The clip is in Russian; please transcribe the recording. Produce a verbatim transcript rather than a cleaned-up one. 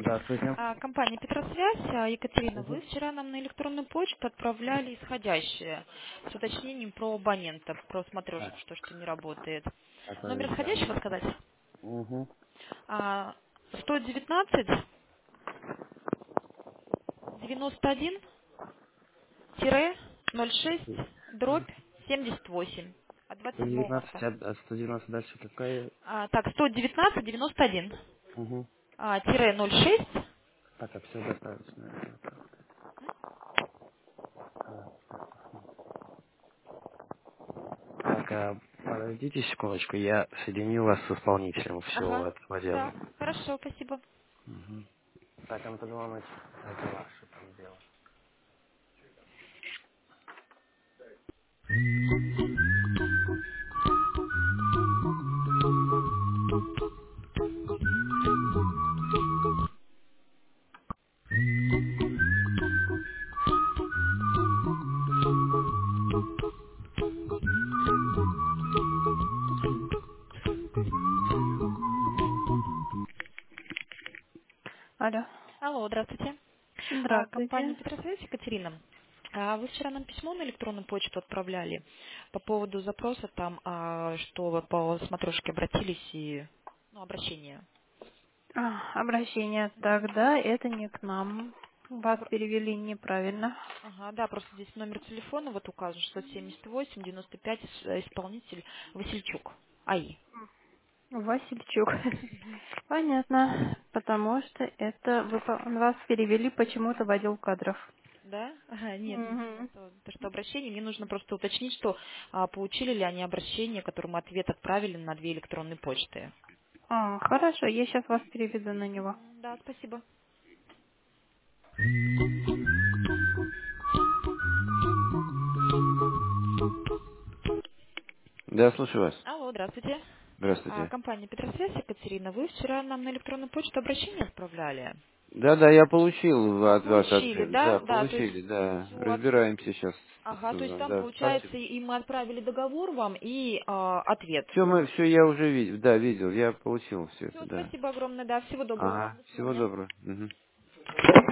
Здравствуйте. А, Компания «Петросвязь». А, Екатерина, вы Мгм. вчера нам на электронную почту отправляли исходящее с уточнением про абонента, про смотрешку, Так, что что не работает. так, Номер подождите, а входящего ну... сказать? Угу. А, сто девятнадцать девяносто один ноль шесть дробь семьдесят восемь от двадцать седьмого сто девятнадцать, марта. а а сто девяносто дальше какая? А, так, сто девятнадцать девяносто один Угу. а, тире ноль шесть. Так, а все достаточно. Так, а подождите секундочку, я соединю вас с исполнителем всего Ага, этого дела. да, хорошо, спасибо. Мгм. Так, Антон Иванович, это ваше там дело. Алло. Алло, здравствуйте. А, Компания Здравствуйте. «Петросвязь», Екатерина. А Вы вчера нам письмо на электронную почту отправляли по поводу запроса там, а, что вы по смотрешке обратились и ну, обращение. А, обращение тогда, это не к нам. Вас Пр- перевели неправильно. Ага, да, просто здесь номер телефона вот указан, шестьсот семьдесят восемь девяносто пять, э, исполнитель Васильчук. АИ. Васильчук. Мгм. Понятно. Потому что это вы по- вас перевели почему-то в отдел кадров. Да? Ага, нет, не Мгм. то, то, что обращение. Мне нужно просто уточнить, что а, получили ли они обращение, которому ответ отправили на две электронные почты. А, хорошо, я сейчас вас переведу на него. Мгм, да, спасибо. Да, слушаю вас. Алло, здравствуйте. А, Здравствуйте. компания «Петросвязь», Екатерина, вы вчера нам на электронную почту обращение отправляли? Да-да, я получил А, от вас получили, ответ. Да, да? Да, то есть получили, да. все, Разбираемся сейчас. ага, то есть там Да, получается, спасибо. и мы отправили договор вам и а, ответ. Все, мы, все, я уже видел, да, видел, я получил все это, Все, да. спасибо огромное, да, всего доброго вам, Ага, до всего свидания. доброго. Мгм.